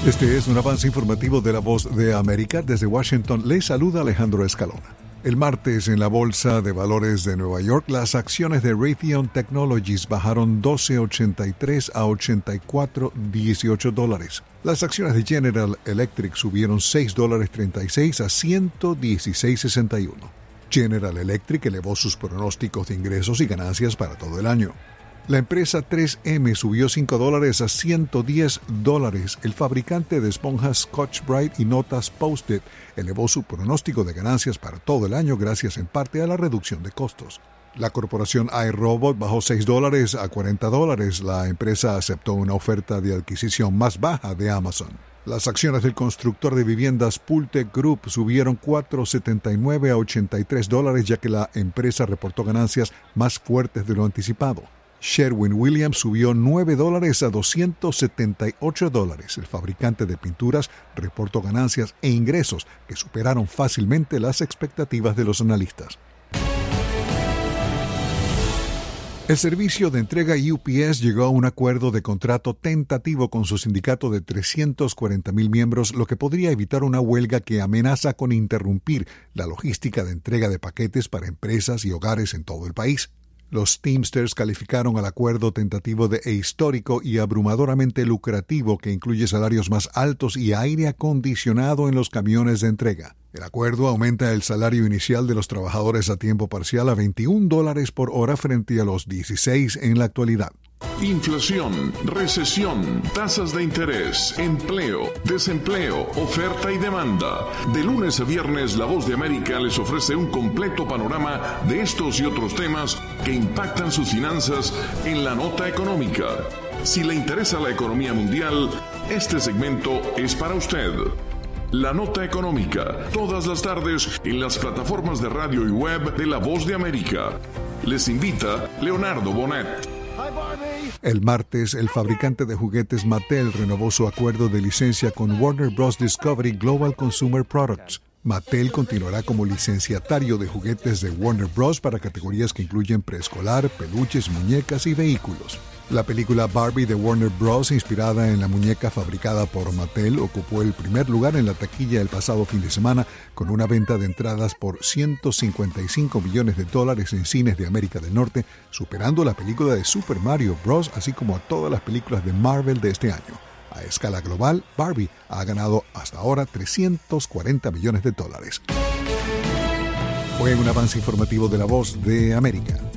Este es un avance informativo de La Voz de América. Desde Washington les saluda Alejandro Escalona. El martes en la Bolsa de Valores de Nueva York, las acciones de Raytheon Technologies bajaron 12.83 a $84.18. Las acciones de General Electric subieron $6.36 a $116.61. General Electric elevó sus pronósticos de ingresos y ganancias para todo el año. La empresa 3M subió $5 a $110. El fabricante de esponjas Scotch-Brite y notas Post-it elevó su pronóstico de ganancias para todo el año gracias en parte a la reducción de costos. La corporación iRobot bajó $6 a $40. La empresa aceptó una oferta de adquisición más baja de Amazon. Las acciones del constructor de viviendas Pultec Group subieron $4.79 a $83, ya que la empresa reportó ganancias más fuertes de lo anticipado. Sherwin-Williams subió $9 a $278. El fabricante de pinturas reportó ganancias e ingresos que superaron fácilmente las expectativas de los analistas. El servicio de entrega UPS llegó a un acuerdo de contrato tentativo con su sindicato de 340,000 miembros, lo que podría evitar una huelga que amenaza con interrumpir la logística de entrega de paquetes para empresas y hogares en todo el país. Los Teamsters calificaron al acuerdo tentativo de histórico y abrumadoramente lucrativo, que incluye salarios más altos y aire acondicionado en los camiones de entrega. El acuerdo aumenta el salario inicial de los trabajadores a tiempo parcial a $21 por hora frente a los 16 en la actualidad. Inflación, recesión, tasas de interés, empleo, desempleo, oferta y demanda. De lunes a viernes, La Voz de América les ofrece un completo panorama de estos y otros temas que impactan sus finanzas en la nota económica. Si le interesa la economía mundial, este segmento es para usted. La Nota Económica, todas las tardes en las plataformas de radio y web de La Voz de América. Les invita Leonardo Bonet. El martes, el fabricante de juguetes Mattel renovó su acuerdo de licencia con Warner Bros. Discovery Global Consumer Products. Mattel continuará como licenciatario de juguetes de Warner Bros. Para categorías que incluyen preescolar, peluches, muñecas y vehículos. La película Barbie de Warner Bros., inspirada en la muñeca fabricada por Mattel, ocupó el primer lugar en la taquilla el pasado fin de semana, con una venta de entradas por $155 millones en cines de América del Norte, superando la película de Super Mario Bros., así como a todas las películas de Marvel de este año. A escala global, Barbie ha ganado hasta ahora $340 millones. Fue un avance informativo de La Voz de América.